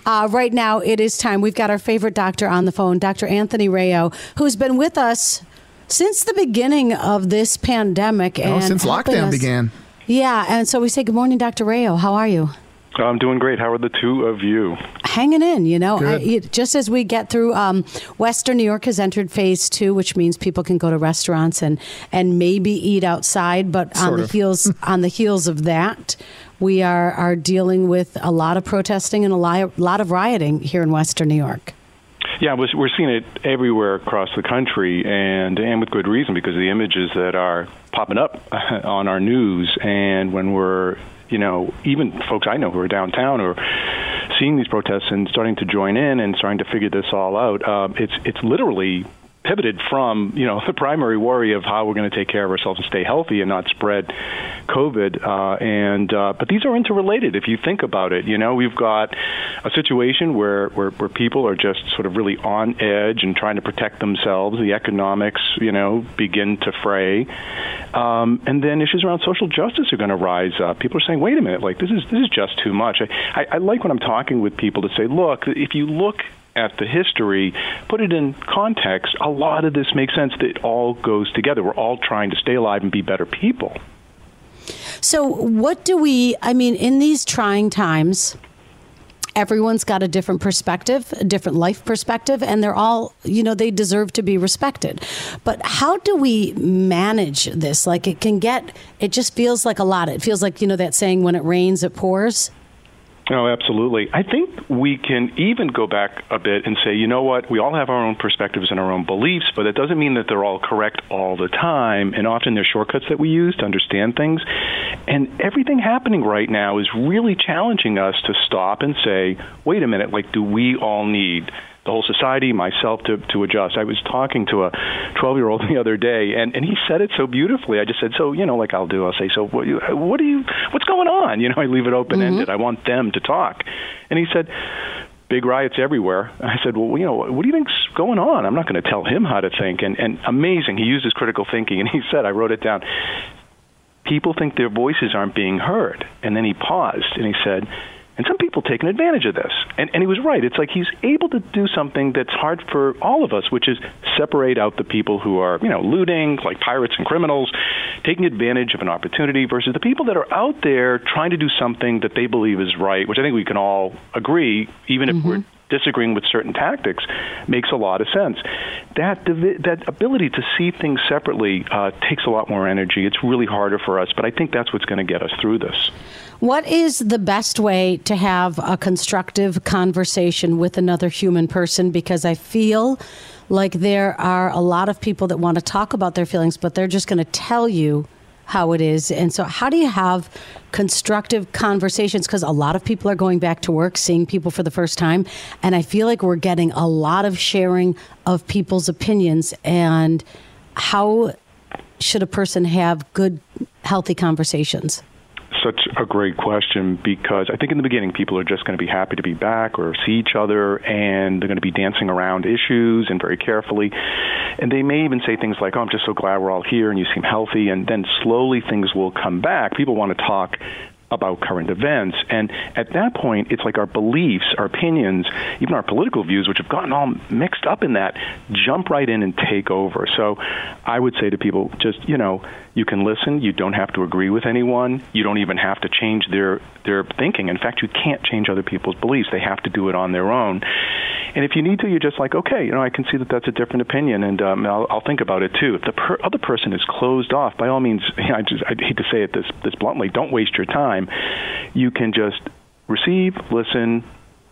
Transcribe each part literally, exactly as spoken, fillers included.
Uh, right now, it is time. We've got our favorite doctor on the phone, Doctor Anthony Rayo, who's been with us since the beginning of this pandemic. Oh, and since lockdown us. began. Yeah, and so we say, good morning, Doctor Rayo. How are you? I'm doing great. How are the two of you? Hanging in, you know. I, just as we get through, um, Western New York has entered phase two, which means people can go to restaurants and, and maybe eat outside. But on Sort the of. heels on the heels of that, we are are dealing with a lot of protesting and a lot, lot of rioting here in Western New York. Yeah, we're seeing it everywhere across the country, and and with good reason, because of the images that are popping up on our news. And when we're, you know, even folks I know who are downtown or seeing these protests and starting to join in and starting to figure this all out, uh, it's it's literally pivoted from, you know, the primary worry of how we're going to take care of ourselves and stay healthy and not spread COVID. Uh, and uh, but these are interrelated if you think about it. You know, we've got a situation where, where, where people are just sort of really on edge and trying to protect themselves. The economics, you know, begin to fray. Um, and then issues around social justice are going to rise up. People are saying, wait a minute, like this is this is just too much. I, I, I like when I'm talking with people to say, look, if you look at the history, put it in context, a lot of this makes sense. That it all goes together. We're all trying to stay alive and be better people. So what do we, I mean, in these trying times, everyone's got a different perspective, a different life perspective, and they're all, you know, they deserve to be respected. But how do we manage this? Like it can get, it just feels like a lot. It feels like, you know, that saying, when it rains, it pours. Oh, absolutely. I think we can even go back a bit and say, you know what, we all have our own perspectives and our own beliefs, but it doesn't mean that they're all correct all the time. And often there's shortcuts that we use to understand things. And everything happening right now is really challenging us to stop and say, wait a minute, like, do we all need the whole society, myself, to, to adjust? I was talking to a twelve-year-old the other day, and, and he said it so beautifully. I just said, so, you know, like I'll do, I'll say, so what, you, what do you, what's going on? You know, I leave it open-ended. Mm-hmm. I want them to talk. And he said, big riots everywhere. I said, well, you know, what do you think's going on? I'm not going to tell him how to think. And, and amazing, he uses critical thinking, and he said, I wrote it down, people think their voices aren't being heard. And then he paused, and he said, and some people taking advantage of this. And, and he was right. It's like he's able to do something that's hard for all of us, which is separate out the people who are, you know, looting, like pirates and criminals, taking advantage of an opportunity, versus the people that are out there trying to do something that they believe is right, which I think we can all agree, even if mm-hmm. we're disagreeing with certain tactics, makes a lot of sense. That divi- that ability to see things separately uh, takes a lot more energy. It's really harder for us, but I think that's what's going to get us through this. What is the best way to have a constructive conversation with another human person? Because I feel like there are a lot of people that want to talk about their feelings, but they're just going to tell you how it is. And so how do you have constructive conversations? Because a lot of people are going back to work, seeing people for the first time. And I feel like we're getting a lot of sharing of people's opinions. And how should a person have good, healthy conversations? Such a great question, because I think in the beginning people are just going to be happy to be back or see each other, and they're going to be dancing around issues and very carefully. And they may even say things like, oh, I'm just so glad we're all here and you seem healthy. And then slowly things will come back. People want to talk about current events. And at that point, it's like our beliefs, our opinions, even our political views, which have gotten all mixed up in that, jump right in and take over. So I would say to people, just, you know, you can listen. You don't have to agree with anyone. You don't even have to change their, their thinking. In fact, you can't change other people's beliefs. They have to do it on their own. And if you need to, you're just like, okay, you know, I can see that that's a different opinion, and um, I'll, I'll think about it too. If the per- other person is closed off, by all means, you know, I just I hate to say it this this bluntly, don't waste your time. You can just receive, listen,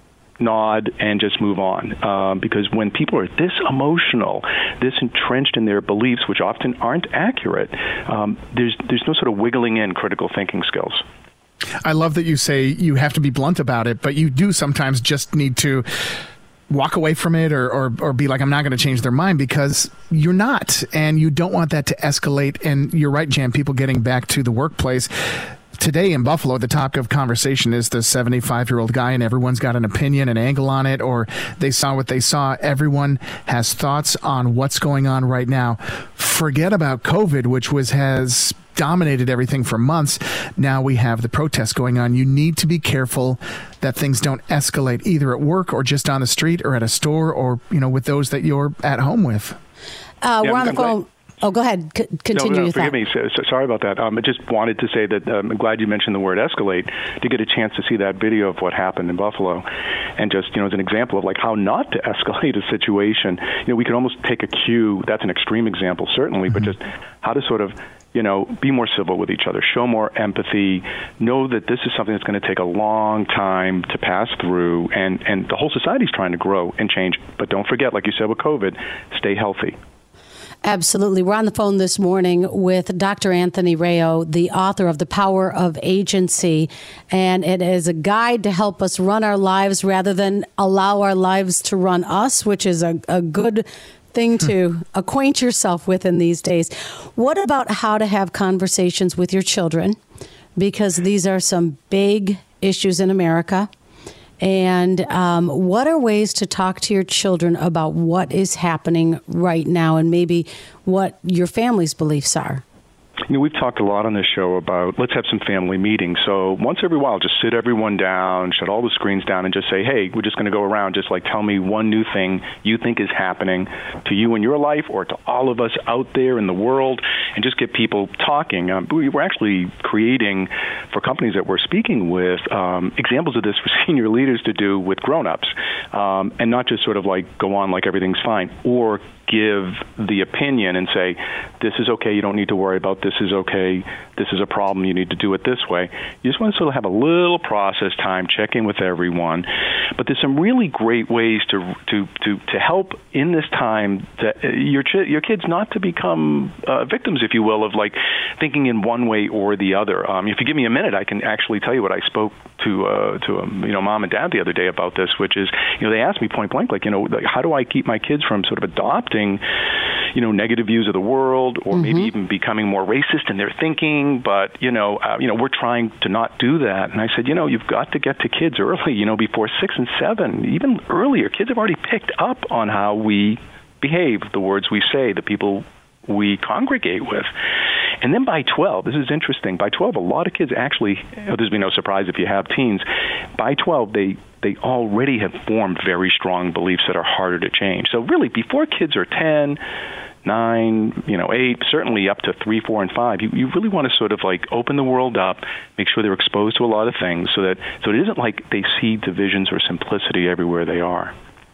nod, and just move on. Um, because when people are this emotional, this entrenched in their beliefs, which often aren't accurate, um, there's there's no sort of wiggling in critical thinking skills. I love that you say you have to be blunt about it, but you do sometimes just need to walk away from it or, or, or be like, I'm not going to change their mind, because you're not. And you don't want that to escalate. And you're right, Jan, people getting back to the workplace. today in Buffalo, the topic of conversation is the seventy-five-year-old guy, and everyone's got an opinion, an angle on it, or they saw what they saw. Everyone has thoughts on what's going on right now. Forget about COVID, which was has dominated everything for months. Now we have the protests going on. You need to be careful that things don't escalate either at work or just on the street or at a store or, you know, with those that you're at home with. Uh, yeah, we're on the I'm phone. Glad. Oh, go ahead. C- continue. No, no, your forgive thought. me. So, so, sorry about that. Um, I just wanted to say that um, I'm glad you mentioned the word escalate to get a chance to see that video of what happened in Buffalo, and just you know as an example of like how not to escalate a situation. You know, we could almost take a cue. That's an extreme example, certainly, mm-hmm. but just how to sort of you know be more civil with each other, show more empathy, know that this is something that's going to take a long time to pass through, and and the whole society's trying to grow and change. But don't forget, like you said with COVID, stay healthy. Absolutely. We're on the phone this morning with Doctor Anthony Rayo, the author of The Power of Agency, and it is a guide to help us run our lives rather than allow our lives to run us, which is a, a good thing to acquaint yourself with in these days. What about how to have conversations with your children? Because these are some big issues in America. And um, what are ways to talk to your children about what is happening right now and maybe what your family's beliefs are? You know, we've talked a lot on this show about let's have some family meetings. So once every while, just sit everyone down, shut all the screens down, and just say, hey, we're just going to go around. Just like tell me one new thing you think is happening to you in your life or to all of us out there in the world, and just get people talking. Um, we we're actually creating, for companies that we're speaking with, um, examples of this for senior leaders to do with grown-ups, um, and not just sort of like go on like everything's fine, or give the opinion and say, this is okay, you don't need to worry about this is okay, this is a problem, you need to do it this way. You just want to sort of have a little process time, check in with everyone. But there's some really great ways to to to, to help in this time that uh, your ch- your kids not to become uh, victims, if you will, of like thinking in one way or the other. Um, if you give me a minute, I can actually tell you what I spoke to uh, to um, you know mom and dad the other day about this, which is you know they asked me point blank, like you know like, how do I keep my kids from sort of adopting you know, negative views of the world, or mm-hmm. maybe even becoming more racist in their thinking. But, you know, uh, you know, we're trying to not do that. And I said, you know, you've got to get to kids early, you know, before six and seven, even earlier. Kids have already picked up on how we behave, the words we say, the people we congregate with. And then by twelve, this is interesting, by twelve, a lot of kids actually, there's be no surprise if you have teens, by twelve, they they already have formed very strong beliefs that are harder to change. So really, before kids are ten, nine, you know, eight, certainly up to three, four, and five, you, you really want to sort of like open the world up, make sure they're exposed to a lot of things so that so it isn't like they see divisions or simplicity everywhere they are.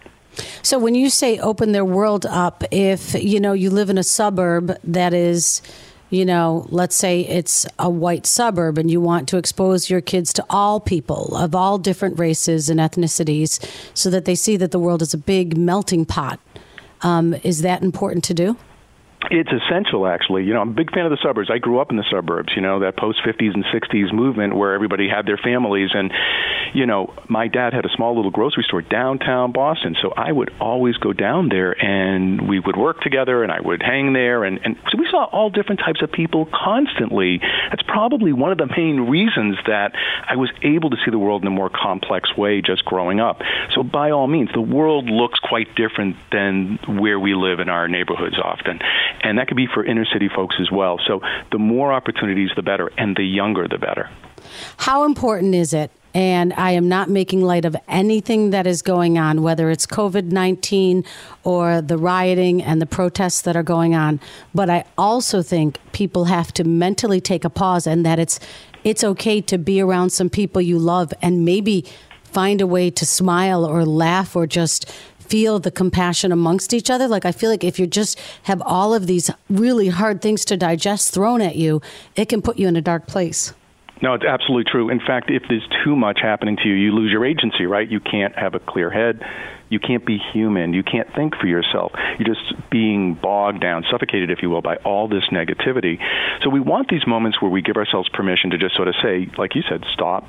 So when you say open their world up, if, you know, you live in a suburb that is, you know, let's say it's a white suburb and you want to expose your kids to all people of all different races and ethnicities so that they see that the world is a big melting pot. Um, is that important to do? It's essential, actually. You know, I'm a big fan of the suburbs. I grew up in the suburbs, you know, that post-fifties and sixties movement where everybody had their families. And, you know, my dad had a small little grocery store downtown Boston, so I would always go down there and we would work together and I would hang there. And, and so we saw all different types of people constantly. That's probably one of the main reasons that I was able to see the world in a more complex way just growing up. So by all means, the world looks quite different than where we live in our neighborhoods often. And that could be for inner city folks as well. So the more opportunities, the better, and the younger, the better. How important is it? And I am not making light of anything that is going on, whether it's COVID nineteen or the rioting and the protests that are going on. But I also think people have to mentally take a pause, and that it's it's okay to be around some people you love and maybe find a way to smile or laugh or just feel the compassion amongst each other. Like, I feel like if you just have all of these really hard things to digest thrown at you, it can put you in a dark place. No, it's absolutely true. In fact, if there's too much happening to you, you lose your agency, right? You can't have a clear head. You can't be human. You can't think for yourself. You're just being bogged down, suffocated, if you will, by all this negativity. So we want these moments where we give ourselves permission to just sort of say, like you said, stop,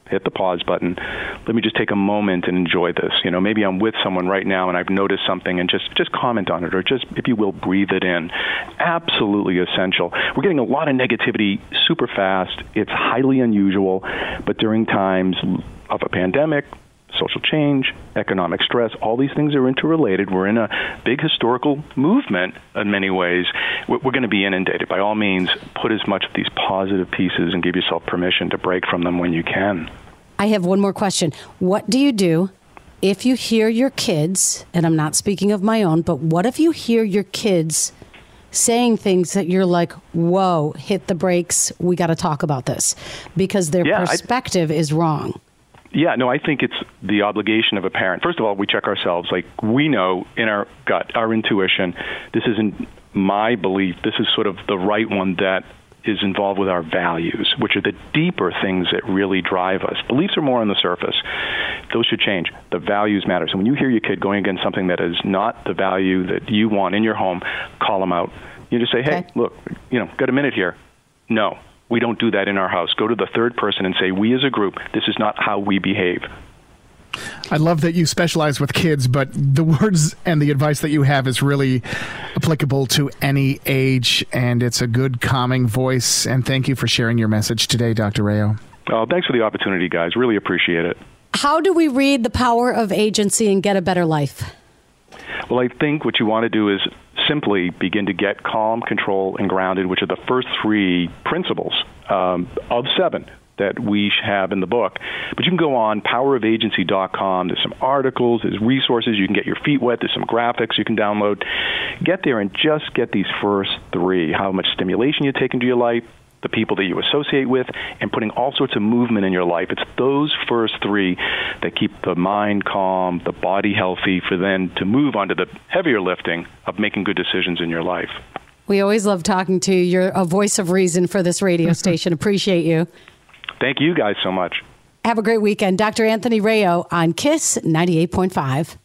hit the pause button. Let me just take a moment and enjoy this. You know, maybe I'm with someone right now and I've noticed something, and just, just comment on it, or just, if you will, breathe it in. Absolutely essential. We're getting a lot of negativity super fast. It's highly unusual, but during times of a pandemic, social change, economic stress, all these things are interrelated. We're in a big historical movement in many ways. We're going to be inundated. By all means, put as much of these positive pieces and give yourself permission to break from them when you can. I have one more question. What do you do if you hear your kids, and I'm not speaking of my own, but what if you hear your kids saying things that you're like, whoa, hit the brakes, we got to talk about this, because their yeah, perspective I- is wrong? Yeah, no, I think it's the obligation of a parent. First of all, we check ourselves. Like, we know in our gut, our intuition, this isn't my belief. This is sort of the right one that is involved with our values, which are the deeper things that really drive us. Beliefs are more on the surface. Those should change. The values matter. So when you hear your kid going against something that is not the value that you want in your home, call them out. You just say, hey, okay. look, you know, got a minute here? No. We don't do that in our house. Go to the third person and say, we as a group, this is not how we behave. I love that you specialize with kids, but the words and the advice that you have is really applicable to any age, and it's a good, calming voice. And thank you for sharing your message today, Doctor Rayo. Oh, thanks for the opportunity, guys. Really appreciate it. How do we read The Power of Agency and get a better life? Well, I think what you want to do is simply begin to get calm, control, and grounded, which are the first three principles um, of seven that we have in the book. But you can go on power of agency dot com. There's some articles, there's resources. You can get your feet wet. There's some graphics you can download. Get there and just get these first three, how much stimulation you take into your life, the people that you associate with, and putting all sorts of movement in your life. It's those first three that keep the mind calm, the body healthy, for then to move on to the heavier lifting of making good decisions in your life. We always love talking to you. You're a voice of reason for this radio station. Appreciate you. Thank you guys so much. Have a great weekend. Doctor Anthony Rayo on KISS ninety-eight point five.